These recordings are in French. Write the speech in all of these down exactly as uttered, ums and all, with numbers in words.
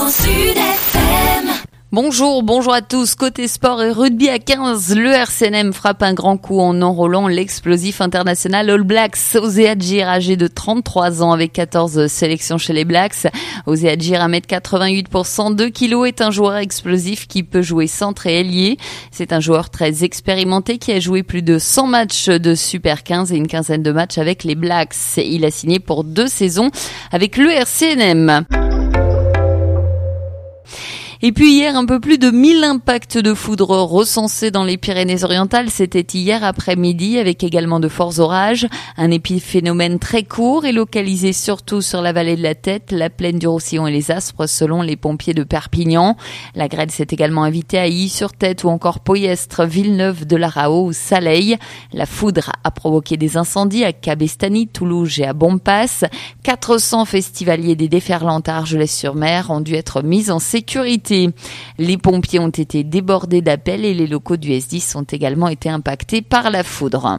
Grand Sud F M. Bonjour, bonjour à tous. Côté sport et rugby à quinze, le R C N M frappe un grand coup en enrôlant l'explosif international All Blacks. Osea Adjir, âgé de trente-trois ans avec quatorze sélections chez les Blacks. Osea Adjir, un mètre quatre-vingt-huit pour cent deux kilos, est un joueur explosif qui peut jouer centre et ailier. C'est un joueur très expérimenté qui a joué plus de cent matchs de Super quinze et une quinzaine de matchs avec les Blacks. Il a signé pour deux saisons avec le R C N M. Et puis hier, un peu plus de mille impacts de foudre recensés dans les Pyrénées-Orientales. C'était hier après-midi avec également de forts orages. Un épiphénomène très court et localisé surtout sur la vallée de la Tête, la plaine du Roussillon et les Aspres selon les pompiers de Perpignan. La grêle s'est également invitée à Illy-sur-Tête ou encore Poyestre, Villeneuve de la Rao ou Saleil. La foudre a provoqué des incendies à Cabestany, Toulouse et à Bompas. quatre cents festivaliers des déferlantes à Argelès-sur-Mer ont dû être mis en sécurité. Les pompiers ont été débordés d'appels et les locaux du S dix ont également été impactés par la foudre.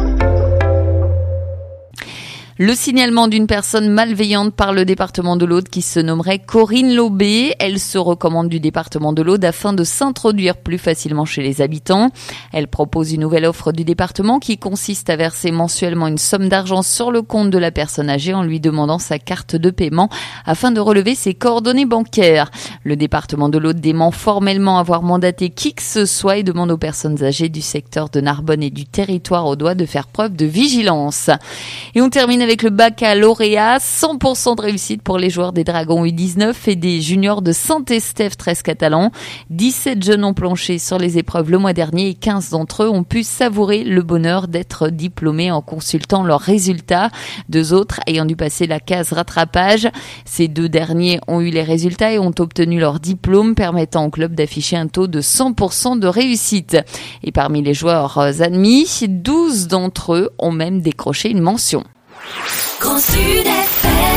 Le signalement d'une personne malveillante par le département de l'Aude qui se nommerait Corinne Lobé. Elle se recommande du département de l'Aude afin de s'introduire plus facilement chez les habitants. Elle propose une nouvelle offre du département qui consiste à verser mensuellement une somme d'argent sur le compte de la personne âgée en lui demandant sa carte de paiement afin de relever ses coordonnées bancaires. Le département de l'Aude dément formellement avoir mandaté qui que ce soit et demande aux personnes âgées du secteur de Narbonne et du territoire audois de faire preuve de vigilance. Et on termine avec le baccalauréat, cent pour cent de réussite pour les joueurs des Dragons U dix-neuf et des juniors de Saint-Estèphe treize catalans. dix-sept jeunes ont planché sur les épreuves le mois dernier et quinze d'entre eux ont pu savourer le bonheur d'être diplômés en consultant leurs résultats. Deux autres ayant dû passer la case rattrapage. Ces deux derniers ont eu les résultats et ont obtenu leur diplôme permettant au club d'afficher un taux de cent pour cent de réussite. Et parmi les joueurs admis, douze d'entre eux ont même décroché une mention. Grand Sud F M.